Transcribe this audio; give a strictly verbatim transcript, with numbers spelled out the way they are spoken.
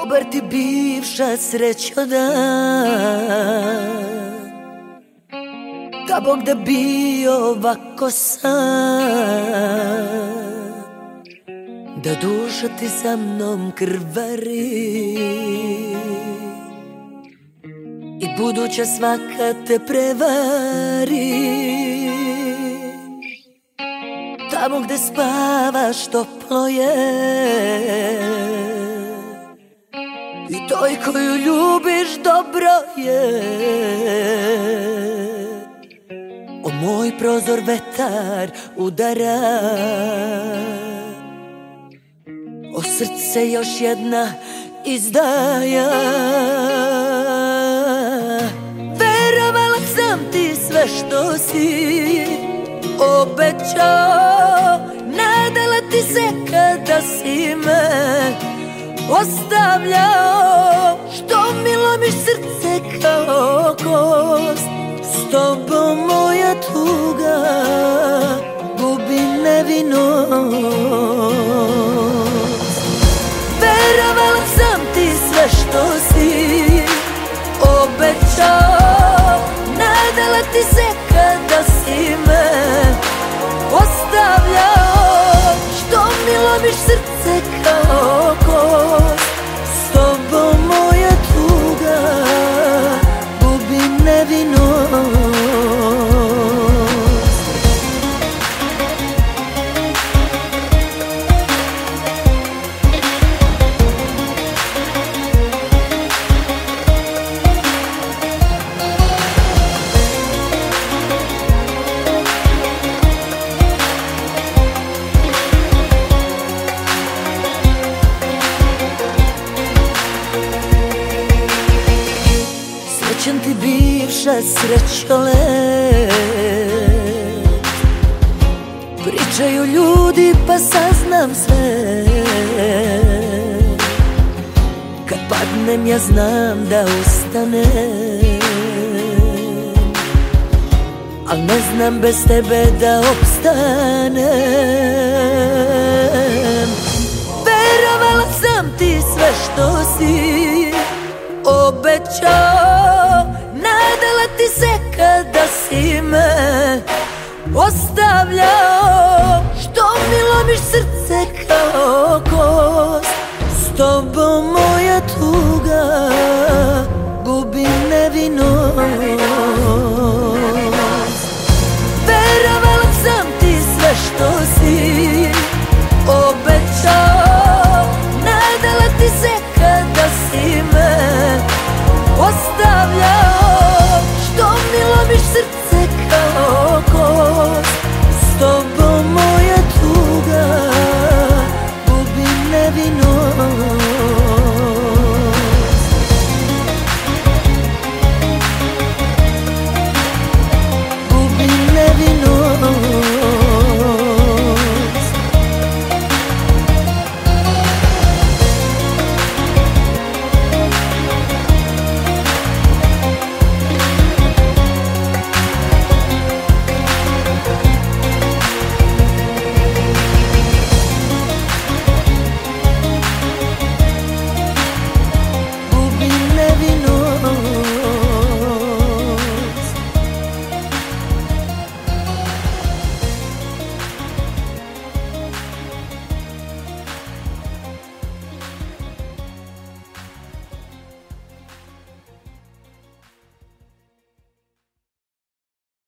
Dobar ti bivša srećo da, da Bog da bio ovako sam, da duša ti sa mnom krvari i buduća svaka te prevari. Tamo gde spavaš toplo je i toj koju ljubiš dobro je. O moj prozor vetar udara, o srce još jedna izdaja. Verovala sam ti sve što si obećao, nadala ti se kada si me ostavljao. Što mi lomiš srce kao kost, s tobom moja tuga gubi nevinost. Verovala sam ti sve što si obećao, nadala ti se kada si me ostavljao. Što mi lomiš srce kao kost, s tobom moja tuga gubi nevinost. Srećan ti bivša srećo let, pričaju ljudi pa saznam sve. Kad padnem ja znam da ustanem, al ne znam bez tebe da opstanem. Verovala sam ti sve što si obećao, nadala ti se kada si me ostavljao. Što mi lomiš srce kao kost, s tobom moja tuga